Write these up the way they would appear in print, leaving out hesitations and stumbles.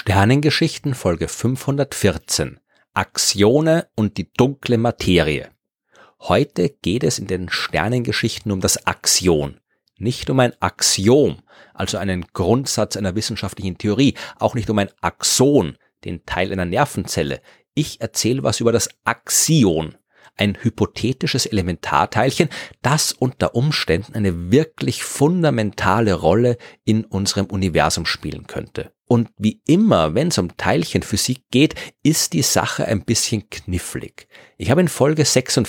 Sternengeschichten Folge 514 Axione und die dunkle Materie. Heute geht es in den Sternengeschichten um das Axion, nicht um ein Axiom, also einen Grundsatz einer wissenschaftlichen Theorie, auch nicht um ein Axon, den Teil einer Nervenzelle. Ich erzähle was über das Axion, ein hypothetisches Elementarteilchen, das unter Umständen eine wirklich fundamentale Rolle in unserem Universum spielen könnte. Und wie immer, wenn es um Teilchenphysik geht, ist die Sache ein bisschen knifflig. Ich habe in Folge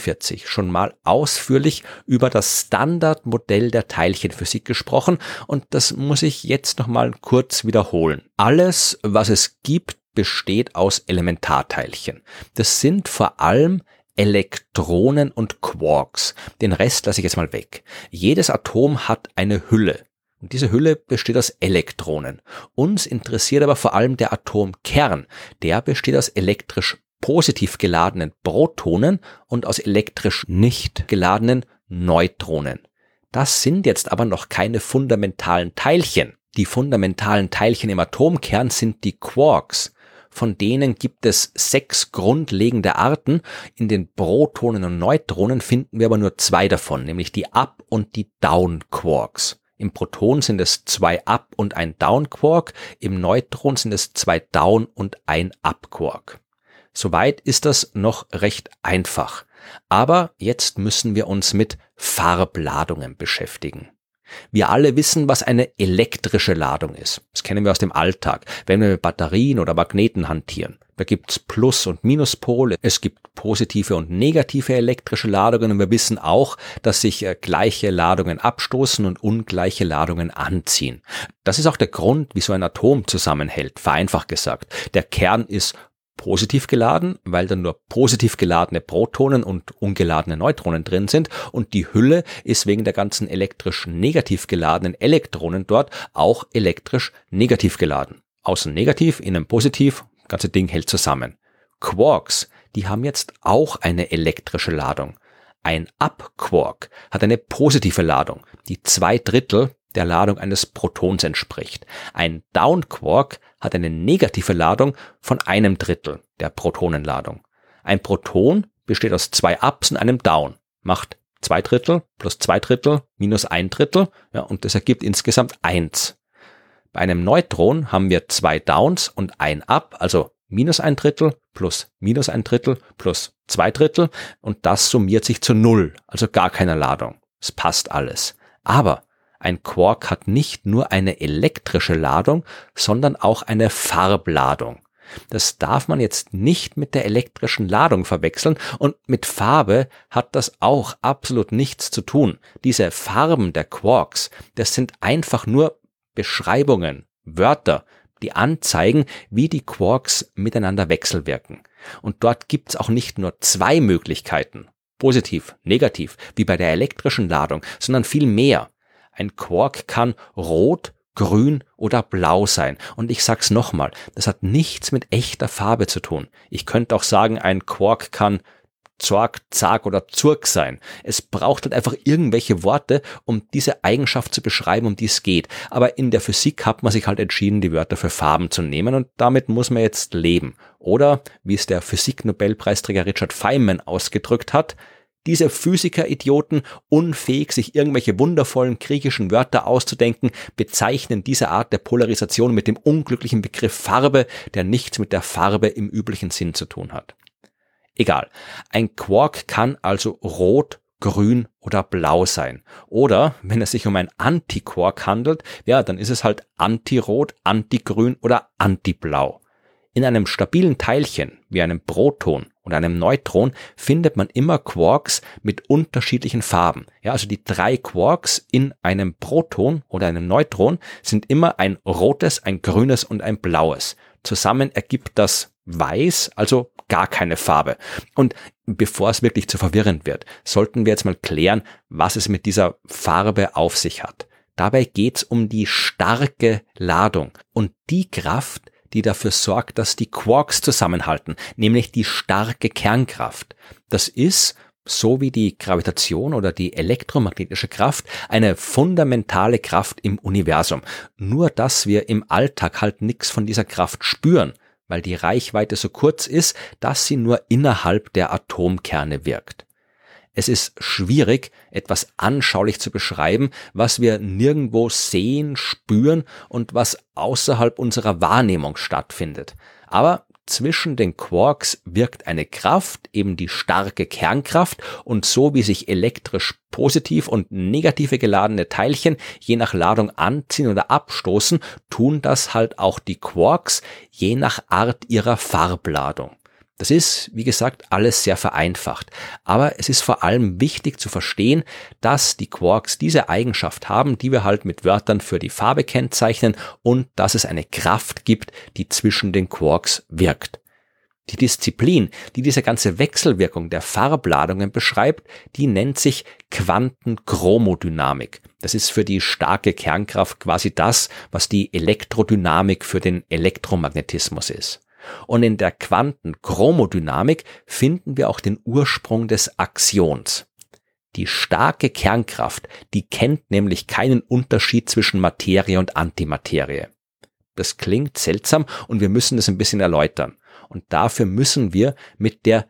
46 schon mal ausführlich über das Standardmodell der Teilchenphysik gesprochen und das muss ich jetzt nochmal kurz wiederholen. Alles, was es gibt, besteht aus Elementarteilchen. Das sind vor allem Elektronen und Quarks. Den Rest lasse ich jetzt mal weg. Jedes Atom hat eine Hülle. Und diese Hülle besteht aus Elektronen. Uns interessiert aber vor allem der Atomkern. Der besteht aus elektrisch positiv geladenen Protonen und aus elektrisch nicht geladenen Neutronen. Das sind jetzt aber noch keine fundamentalen Teilchen. Die fundamentalen Teilchen im Atomkern sind die Quarks. Von denen gibt es 6 grundlegende Arten. In den Protonen und Neutronen finden wir aber nur 2 davon, nämlich die Up- und die Down-Quarks. Im Proton sind es 2 Up- und ein Down-Quark, im Neutron sind es 2 Down- und ein Up-Quark. Soweit ist das noch recht einfach. Aber jetzt müssen wir uns mit Farbladungen beschäftigen. Wir alle wissen, was eine elektrische Ladung ist. Das kennen wir aus dem Alltag, wenn wir mit Batterien oder Magneten hantieren. Da gibt's Plus- und Minuspole, es gibt positive und negative elektrische Ladungen und wir wissen auch, dass sich gleiche Ladungen abstoßen und ungleiche Ladungen anziehen. Das ist auch der Grund, wie so ein Atom zusammenhält, vereinfacht gesagt. Der Kern ist positiv geladen, weil da nur positiv geladene Protonen und ungeladene Neutronen drin sind und die Hülle ist wegen der ganzen elektrisch negativ geladenen Elektronen dort auch elektrisch negativ geladen. Außen negativ, innen positiv, das ganze Ding hält zusammen. Quarks, die haben jetzt auch eine elektrische Ladung. Ein Up-Quark hat eine positive Ladung, die 2/3 der Ladung eines Protons entspricht. Ein Down-Quark hat eine negative Ladung von 1/3 der Protonenladung. Ein Proton besteht aus 2 Ups und einem Down, macht 2/3 plus 2/3 minus 1/3, ja, und das ergibt insgesamt 1. Bei einem Neutron haben wir 2 Downs und ein Up, also minus 1/3 plus minus 1/3 plus 2/3 und das summiert sich zu 0, also gar keine Ladung. Es passt alles. Aber ein Quark hat nicht nur eine elektrische Ladung, sondern auch eine Farbladung. Das darf man jetzt nicht mit der elektrischen Ladung verwechseln und mit Farbe hat das auch absolut nichts zu tun. Diese Farben der Quarks, das sind einfach nur Beschreibungen, Wörter, die anzeigen, wie die Quarks miteinander wechselwirken. Und dort gibt's auch nicht nur 2 Möglichkeiten, positiv, negativ, wie bei der elektrischen Ladung, sondern viel mehr. Ein Quark kann rot, grün oder blau sein. Und ich sag's nochmal, das hat nichts mit echter Farbe zu tun. Ich könnte auch sagen, ein Quark kann Zorg, Zag oder Zurg sein. Es braucht halt einfach irgendwelche Worte, um diese Eigenschaft zu beschreiben, um die es geht. Aber in der Physik hat man sich halt entschieden, die Wörter für Farben zu nehmen und damit muss man jetzt leben. Oder, wie es der Physik-Nobelpreisträger Richard Feynman ausgedrückt hat, diese Physiker-Idioten, unfähig, sich irgendwelche wundervollen griechischen Wörter auszudenken, bezeichnen diese Art der Polarisation mit dem unglücklichen Begriff Farbe, der nichts mit der Farbe im üblichen Sinn zu tun hat. Egal. Ein Quark kann also rot, grün oder blau sein. Oder, wenn es sich um ein Antiquark handelt, ja, dann ist es halt antirot, antigrün oder antiblau. In einem stabilen Teilchen, wie einem Proton oder einem Neutron, findet man immer Quarks mit unterschiedlichen Farben. Ja, also die 3 Quarks in einem Proton oder einem Neutron sind immer ein rotes, ein grünes und ein blaues. Zusammen ergibt das weiß, also gar keine Farbe. Und bevor es wirklich zu verwirrend wird, sollten wir jetzt mal klären, was es mit dieser Farbe auf sich hat. Dabei geht's um die starke Ladung und die Kraft, die dafür sorgt, dass die Quarks zusammenhalten, nämlich die starke Kernkraft. Das ist, so wie die Gravitation oder die elektromagnetische Kraft, eine fundamentale Kraft im Universum. Nur dass wir im Alltag halt nichts von dieser Kraft spüren, weil die Reichweite so kurz ist, dass sie nur innerhalb der Atomkerne wirkt. Es ist schwierig, etwas anschaulich zu beschreiben, was wir nirgendwo sehen, spüren und was außerhalb unserer Wahrnehmung stattfindet. Aber zwischen den Quarks wirkt eine Kraft, eben die starke Kernkraft, und so wie sich elektrisch positiv und negative geladene Teilchen je nach Ladung anziehen oder abstoßen, tun das halt auch die Quarks je nach Art ihrer Farbladung. Das ist, wie gesagt, alles sehr vereinfacht. Aber es ist vor allem wichtig zu verstehen, dass die Quarks diese Eigenschaft haben, die wir halt mit Wörtern für die Farbe kennzeichnen, und dass es eine Kraft gibt, die zwischen den Quarks wirkt. Die Disziplin, die diese ganze Wechselwirkung der Farbladungen beschreibt, die nennt sich Quantenchromodynamik. Das ist für die starke Kernkraft quasi das, was die Elektrodynamik für den Elektromagnetismus ist. Und in der Quantenchromodynamik finden wir auch den Ursprung des Axions. Die starke Kernkraft, die kennt nämlich keinen Unterschied zwischen Materie und Antimaterie. Das klingt seltsam und wir müssen das ein bisschen erläutern. Und dafür müssen wir mit der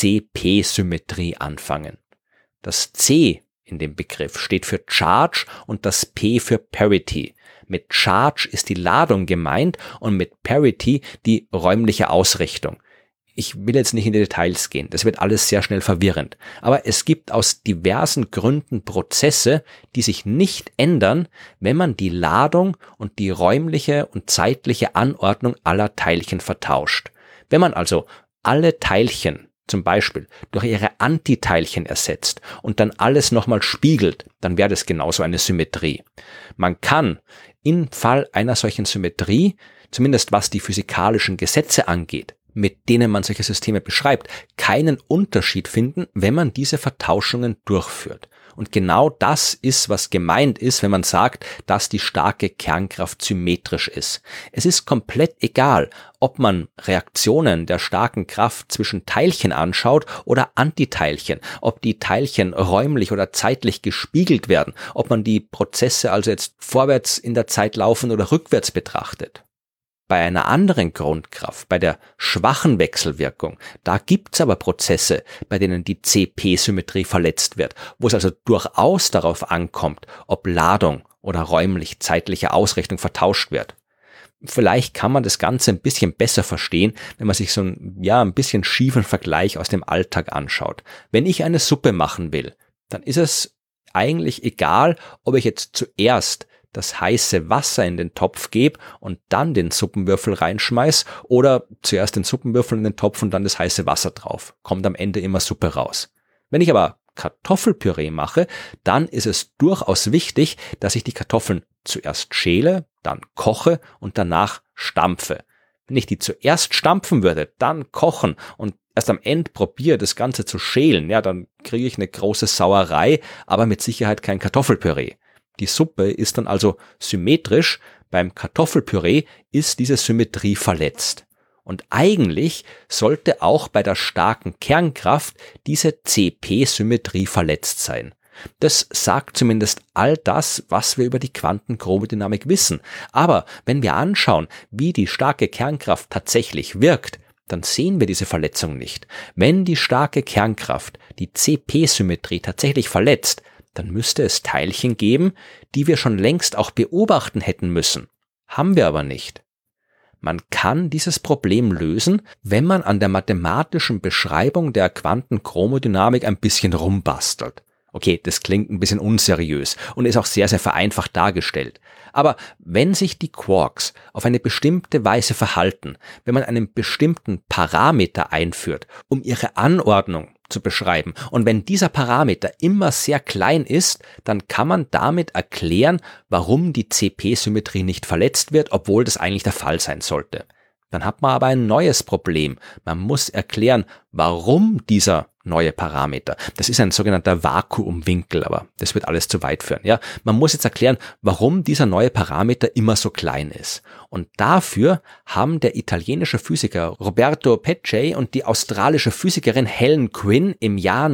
CP-Symmetrie anfangen. Das C in dem Begriff steht für Charge und das P für Parity. Mit Charge ist die Ladung gemeint und mit Parity die räumliche Ausrichtung. Ich will jetzt nicht in die Details gehen, das wird alles sehr schnell verwirrend. Aber es gibt aus diversen Gründen Prozesse, die sich nicht ändern, wenn man die Ladung und die räumliche und zeitliche Anordnung aller Teilchen vertauscht. Wenn man also alle Teilchen zum Beispiel durch ihre Antiteilchen ersetzt und dann alles nochmal spiegelt, dann wäre das genauso eine Symmetrie. Man kann im Fall einer solchen Symmetrie, zumindest was die physikalischen Gesetze angeht, mit denen man solche Systeme beschreibt, keinen Unterschied finden, wenn man diese Vertauschungen durchführt. Und genau das ist, was gemeint ist, wenn man sagt, dass die starke Kernkraft symmetrisch ist. Es ist komplett egal, ob man Reaktionen der starken Kraft zwischen Teilchen anschaut oder Antiteilchen, ob die Teilchen räumlich oder zeitlich gespiegelt werden, ob man die Prozesse also jetzt vorwärts in der Zeit laufen oder rückwärts betrachtet. Bei einer anderen Grundkraft, bei der schwachen Wechselwirkung, da gibt's aber Prozesse, bei denen die CP-Symmetrie verletzt wird, wo es also durchaus darauf ankommt, ob Ladung oder räumlich-zeitliche Ausrichtung vertauscht wird. Vielleicht kann man das Ganze ein bisschen besser verstehen, wenn man sich so ein bisschen schiefen Vergleich aus dem Alltag anschaut. Wenn ich eine Suppe machen will, dann ist es eigentlich egal, ob ich jetzt zuerst das heiße Wasser in den Topf gebe und dann den Suppenwürfel reinschmeiß oder zuerst den Suppenwürfel in den Topf und dann das heiße Wasser drauf. Kommt am Ende immer Suppe raus. Wenn ich aber Kartoffelpüree mache, dann ist es durchaus wichtig, dass ich die Kartoffeln zuerst schäle, dann koche und danach stampfe. Wenn ich die zuerst stampfen würde, dann kochen und erst am Ende probiere, das Ganze zu schälen, ja, dann kriege ich eine große Sauerei, aber mit Sicherheit kein Kartoffelpüree. Die Suppe ist dann also symmetrisch, beim Kartoffelpüree ist diese Symmetrie verletzt. Und eigentlich sollte auch bei der starken Kernkraft diese CP-Symmetrie verletzt sein. Das sagt zumindest all das, was wir über die Quantenchromodynamik wissen. Aber wenn wir anschauen, wie die starke Kernkraft tatsächlich wirkt, dann sehen wir diese Verletzung nicht. Wenn die starke Kernkraft die CP-Symmetrie tatsächlich verletzt, dann müsste es Teilchen geben, die wir schon längst auch beobachten hätten müssen. Haben wir aber nicht. Man kann dieses Problem lösen, wenn man an der mathematischen Beschreibung der Quantenchromodynamik ein bisschen rumbastelt. Okay, das klingt ein bisschen unseriös und ist auch sehr, sehr vereinfacht dargestellt. Aber wenn sich die Quarks auf eine bestimmte Weise verhalten, wenn man einen bestimmten Parameter einführt, um ihre Anordnung zu beschreiben, und wenn dieser Parameter immer sehr klein ist, dann kann man damit erklären, warum die CP-Symmetrie nicht verletzt wird, obwohl das eigentlich der Fall sein sollte. Dann hat man aber ein neues Problem. Man muss erklären, warum dieser neue Parameter. Das ist ein sogenannter Vakuumwinkel, aber das wird alles zu weit führen. Ja, man muss jetzt erklären, warum dieser neue Parameter immer so klein ist. Und dafür haben der italienische Physiker Roberto Peccei und die australische Physikerin Helen Quinn im Jahr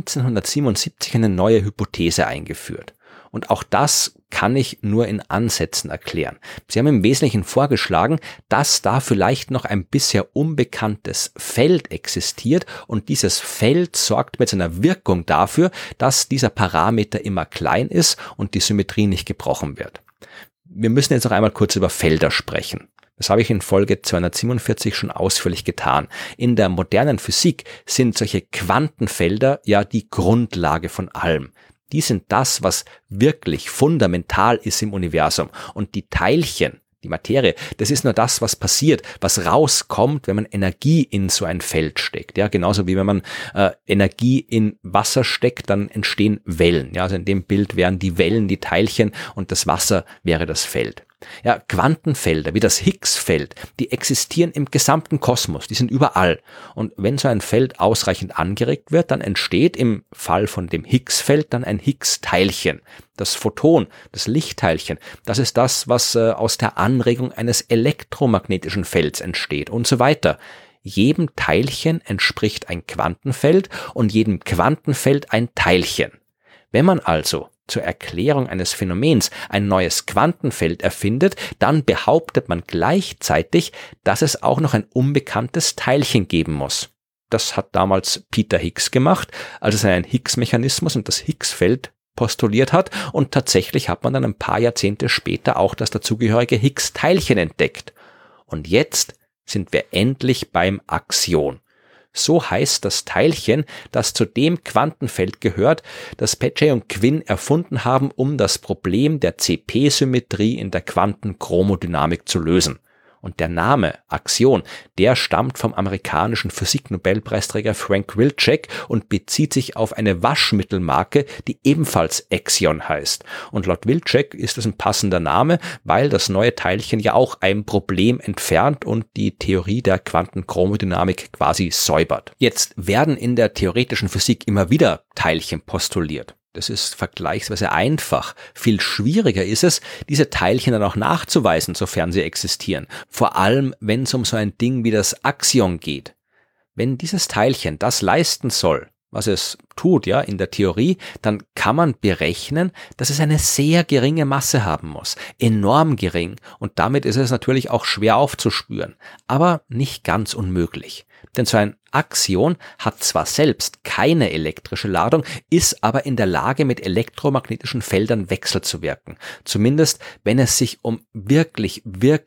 1977 eine neue Hypothese eingeführt. Und auch das kann ich nur in Ansätzen erklären. Sie haben im Wesentlichen vorgeschlagen, dass da vielleicht noch ein bisher unbekanntes Feld existiert und dieses Feld sorgt mit seiner Wirkung dafür, dass dieser Parameter immer klein ist und die Symmetrie nicht gebrochen wird. Wir müssen jetzt noch einmal kurz über Felder sprechen. Das habe ich in Folge 247 schon ausführlich getan. In der modernen Physik sind solche Quantenfelder ja die Grundlage von allem. Die sind das, was wirklich fundamental ist im Universum. Und die Teilchen, die Materie, das ist nur das, was passiert, was rauskommt, wenn man Energie in so ein Feld steckt. Ja, genauso wie wenn man Energie in Wasser steckt, dann entstehen Wellen. Ja, also in dem Bild wären die Wellen die Teilchen und das Wasser wäre das Feld. Ja, Quantenfelder wie das Higgs-Feld, die existieren im gesamten Kosmos, die sind überall. Und wenn so ein Feld ausreichend angeregt wird, dann entsteht im Fall von dem Higgs-Feld dann ein Higgs-Teilchen. Das Photon, das Lichtteilchen, das ist das, was aus der Anregung eines elektromagnetischen Felds entsteht und so weiter. Jedem Teilchen entspricht ein Quantenfeld und jedem Quantenfeld ein Teilchen. Wenn man also zur Erklärung eines Phänomens ein neues Quantenfeld erfindet, dann behauptet man gleichzeitig, dass es auch noch ein unbekanntes Teilchen geben muss. Das hat damals Peter Higgs gemacht, als er einen Higgs-Mechanismus und das Higgs-Feld postuliert hat, und tatsächlich hat man dann ein paar Jahrzehnte später auch das dazugehörige Higgs-Teilchen entdeckt. Und jetzt sind wir endlich beim Axion. So heißt das Teilchen, das zu dem Quantenfeld gehört, das Peccei und Quinn erfunden haben, um das Problem der CP-Symmetrie in der Quantenchromodynamik zu lösen. Und der Name Axion, der stammt vom amerikanischen Physik-Nobelpreisträger Frank Wilczek und bezieht sich auf eine Waschmittelmarke, die ebenfalls Axion heißt. Und laut Wilczek ist es ein passender Name, weil das neue Teilchen ja auch ein Problem entfernt und die Theorie der Quantenchromodynamik quasi säubert. Jetzt werden in der theoretischen Physik immer wieder Teilchen postuliert. Das ist vergleichsweise einfach. Viel schwieriger ist es, diese Teilchen dann auch nachzuweisen, sofern sie existieren. Vor allem, wenn es um so ein Ding wie das Axion geht. Wenn dieses Teilchen das leisten soll, was es tut, ja, in der Theorie, dann kann man berechnen, dass es eine sehr geringe Masse haben muss. Enorm gering. Und damit ist es natürlich auch schwer aufzuspüren. Aber nicht ganz unmöglich. Denn so ein Axion hat zwar selbst keine elektrische Ladung, ist aber in der Lage, mit elektromagnetischen Feldern wechselzuwirken. Zumindest, wenn es sich um wirklich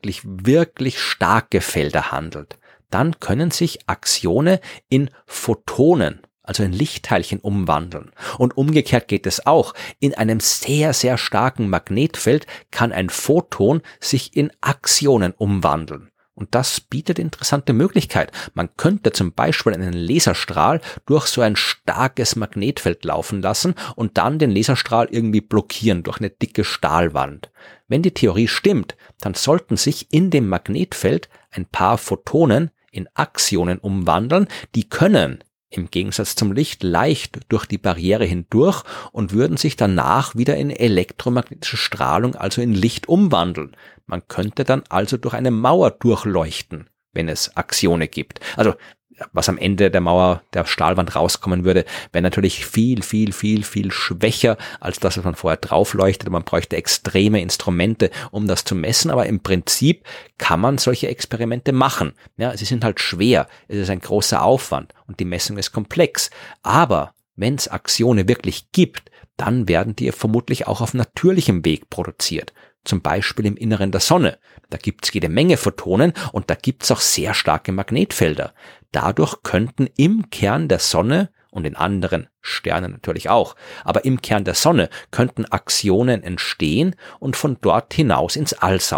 starke Felder handelt. Dann können sich Axione in Photonen, also in Lichtteilchen, umwandeln. Und umgekehrt geht es auch. In einem sehr starken Magnetfeld kann ein Photon sich in Axionen umwandeln. Und das bietet interessante Möglichkeit. Man könnte zum Beispiel einen Laserstrahl durch so ein starkes Magnetfeld laufen lassen und dann den Laserstrahl irgendwie blockieren durch eine dicke Stahlwand. Wenn die Theorie stimmt, dann sollten sich in dem Magnetfeld ein paar Photonen in Axionen umwandeln, die können im Gegensatz zum Licht leicht durch die Barriere hindurch und würden sich danach wieder in elektromagnetische Strahlung, also in Licht, umwandeln. Man könnte dann also durch eine Mauer durchleuchten, wenn es Axione gibt. Also was am Ende der Mauer, der Stahlwand rauskommen würde, wäre natürlich viel schwächer als das, was man vorher draufleuchtet. Man bräuchte extreme Instrumente, um das zu messen, aber im Prinzip kann man solche Experimente machen. Ja, sie sind halt schwer, es ist ein großer Aufwand und die Messung ist komplex. Aber wenn es Axione wirklich gibt, dann werden die vermutlich auch auf natürlichem Weg produziert. Zum Beispiel im Inneren der Sonne. Da gibt's jede Menge Photonen und da gibt's auch sehr starke Magnetfelder. Dadurch könnten im Kern der Sonne und in anderen Sternen natürlich auch, aber im Kern der Sonne könnten Axionen entstehen und von dort hinaus ins All sausen.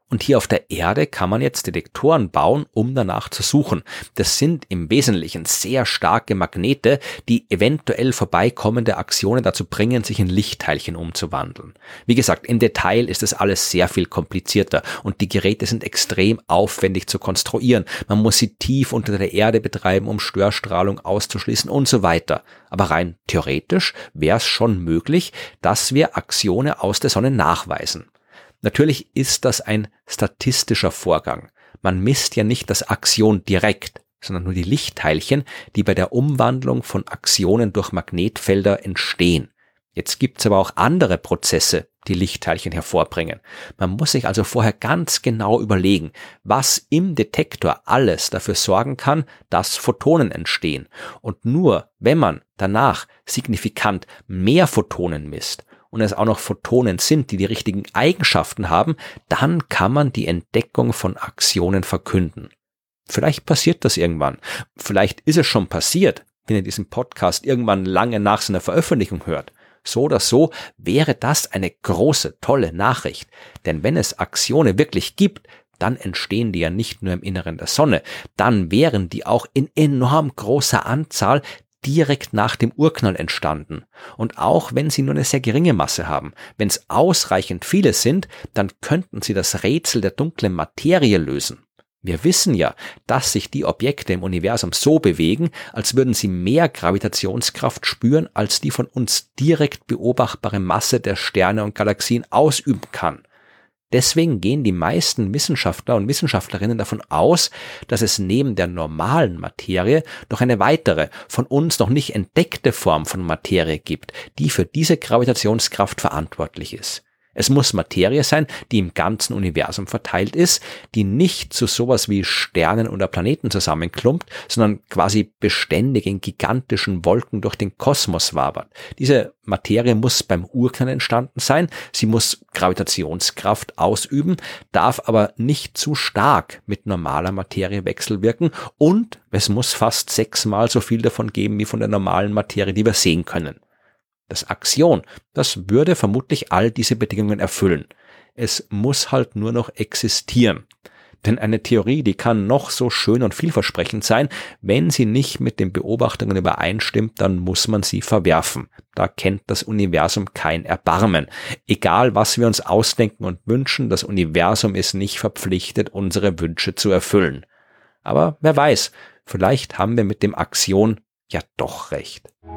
Und hier auf der Erde kann man jetzt Detektoren bauen, um danach zu suchen. Das sind im Wesentlichen sehr starke Magnete, die eventuell vorbeikommende Aktionen dazu bringen, sich in Lichtteilchen umzuwandeln. Wie gesagt, im Detail ist das alles sehr viel komplizierter und die Geräte sind extrem aufwendig zu konstruieren. Man muss sie tief unter der Erde betreiben, um Störstrahlung auszuschließen und so weiter. Aber rein theoretisch wäre es schon möglich, dass wir Axione aus der Sonne nachweisen. Natürlich ist das ein statistischer Vorgang. Man misst ja nicht das Axion direkt, sondern nur die Lichtteilchen, die bei der Umwandlung von Axionen durch Magnetfelder entstehen. Jetzt gibt's aber auch andere Prozesse, die Lichtteilchen hervorbringen. Man muss sich also vorher ganz genau überlegen, was im Detektor alles dafür sorgen kann, dass Photonen entstehen. Und nur wenn man danach signifikant mehr Photonen misst, und es auch noch Photonen sind, die die richtigen Eigenschaften haben, dann kann man die Entdeckung von Axionen verkünden. Vielleicht passiert das irgendwann. Vielleicht ist es schon passiert, wenn ihr diesen Podcast irgendwann lange nach seiner Veröffentlichung hört. So oder so wäre das eine große, tolle Nachricht. Denn wenn es Axione wirklich gibt, dann entstehen die ja nicht nur im Inneren der Sonne, dann wären die auch in enorm großer Anzahl direkt nach dem Urknall entstanden. Und auch wenn sie nur eine sehr geringe Masse haben, wenn es ausreichend viele sind, dann könnten sie das Rätsel der dunklen Materie lösen. Wir wissen ja, dass sich die Objekte im Universum so bewegen, als würden sie mehr Gravitationskraft spüren, als die von uns direkt beobachtbare Masse der Sterne und Galaxien ausüben kann. Deswegen gehen die meisten Wissenschaftler und Wissenschaftlerinnen davon aus, dass es neben der normalen Materie noch eine weitere, von uns noch nicht entdeckte Form von Materie gibt, die für diese Gravitationskraft verantwortlich ist. Es muss Materie sein, die im ganzen Universum verteilt ist, die nicht zu sowas wie Sternen oder Planeten zusammenklumpt, sondern quasi beständig in gigantischen Wolken durch den Kosmos wabert. Diese Materie muss beim Urknall entstanden sein, sie muss Gravitationskraft ausüben, darf aber nicht zu stark mit normaler Materie wechselwirken und es muss fast 6-mal so viel davon geben wie von der normalen Materie, die wir sehen können. Das Axion, das würde vermutlich all diese Bedingungen erfüllen. Es muss halt nur noch existieren. Denn eine Theorie, die kann noch so schön und vielversprechend sein, wenn sie nicht mit den Beobachtungen übereinstimmt, dann muss man sie verwerfen. Da kennt das Universum kein Erbarmen. Egal, was wir uns ausdenken und wünschen, das Universum ist nicht verpflichtet, unsere Wünsche zu erfüllen. Aber wer weiß, vielleicht haben wir mit dem Axion ja doch recht.